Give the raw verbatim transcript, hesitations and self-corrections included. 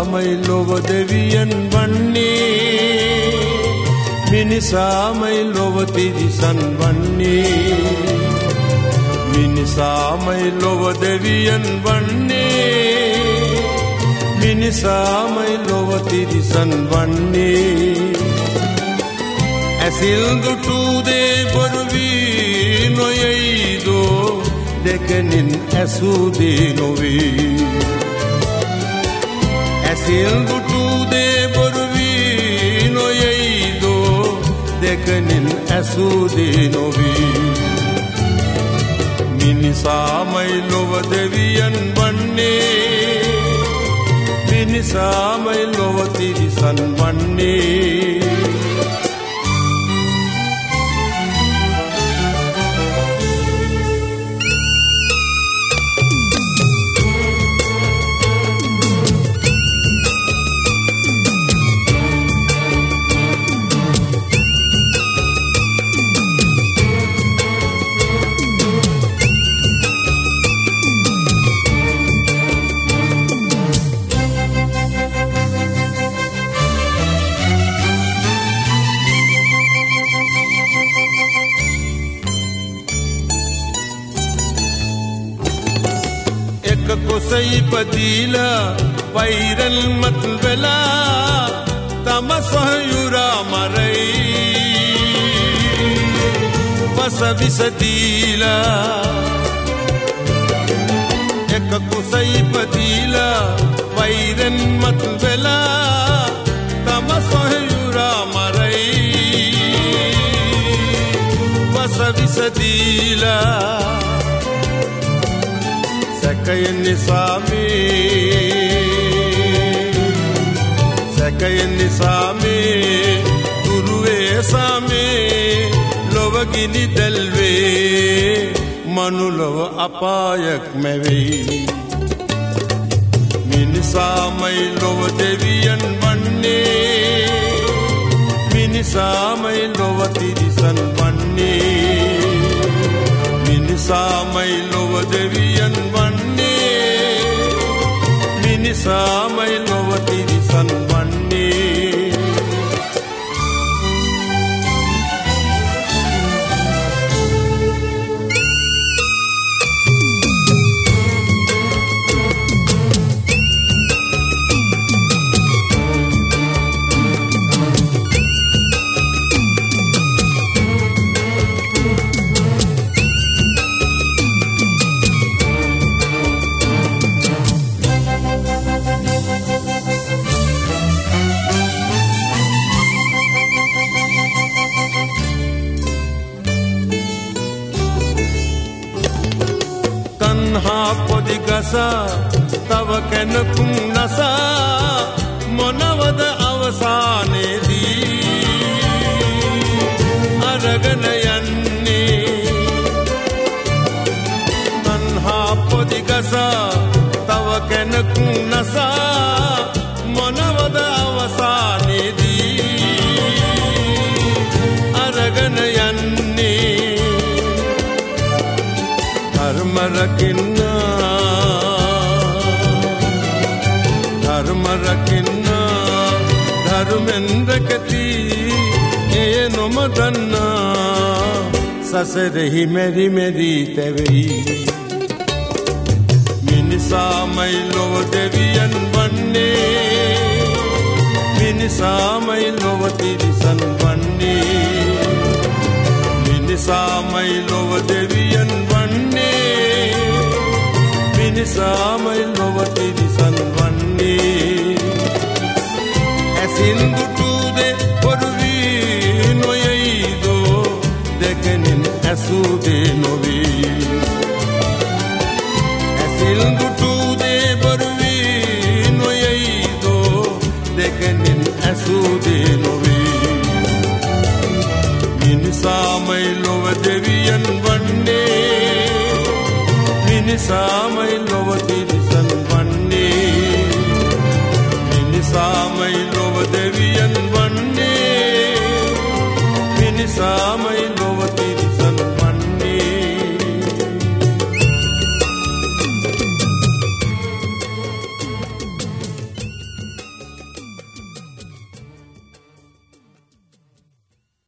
මිනිසාමයි ලොව දෙවියන් වන්නේ මිනිසාමයි ලොව තිරිසන් වන්නේ මිනිසාමයි ලොව දෙවියන් වන්නේ මිනිසාමයි ලොව තිරිසන් වන්නේ ඇසිල් දුටු දේ බොරු වී නොයයිදෝ දෙකෙනින් ඇසූ දේ නොවේ ඇසිල් දුටු දේ බොරු වී නොයයිදෝ දෙකෙනින් ඇසූ දේ නොවේ මිනිසාමයි ලොව දෙවියන් වන්නේ මිනිසාමයි ලොව තිරිසන් වන්නේ ඉපදීලා වෛරල් මත් වෙලා තම සොහයුරා මරයි පස විස දීලා එක කුස ඉපදීලා වෛරල් මත් වෙලා තම සොහයුරා මරයි පස විස දීලා සැකයෙන් නිසාමේ සැකයෙන් නිසාමේ දුරුවේ සාමේ ලොවගිනි දැල්වේ මනුලොව අපායක් මැවෙයි මිනිසාමයි ලොව දෙවියන් වන්නේ මිනිසාමයි ලොව තිරිසන් වන්නේ මිනිසාමයි ලොව දෙවියන් වන්නේ මිනිසාමයි ලොව තිරිසන් වන්නේ පොදි ගසා තව කෙනකුම් නසා මොනවද අවසානයේදී අරගෙන යන්නේ තන්හා පොදි ගසා තව කෙනකුම් නසා මොනවද අවසානයේදී අරගෙන යන්නේ ධර්ම රකින්න ධර්ම රකින්න ධර්මෙන් රැකති එය නොමදන්නා සසරෙහි මෙරි මෙරි තැවෙයි මිනිසාමයි ලොව දෙවියන් වන්නේ මිනිසාමයි ලොව තිරිසන් වන්නේ මිනිසාමයි ලොව දෙවියන් වන්නේ මිනිසාමයි ලොව තිරිසන් වන්නේ ඇසින් දුටු දේ බොරු වී නොයයිදෝ දෙකෙනින් ඇසූ දේ නොවේ ඇසින් දුටු දේ බොරු වී නොයයිදෝ දෙකෙනින් ඇසූ දේ නොවේ මිනිසාමයි ලොව දෙවියන් වන්නේ මිනිසාමයි ලොව තිරිසන් වන්නේ මිනිසාමයි ලොව දෙවියන් වන්නේ මිනිසාමයි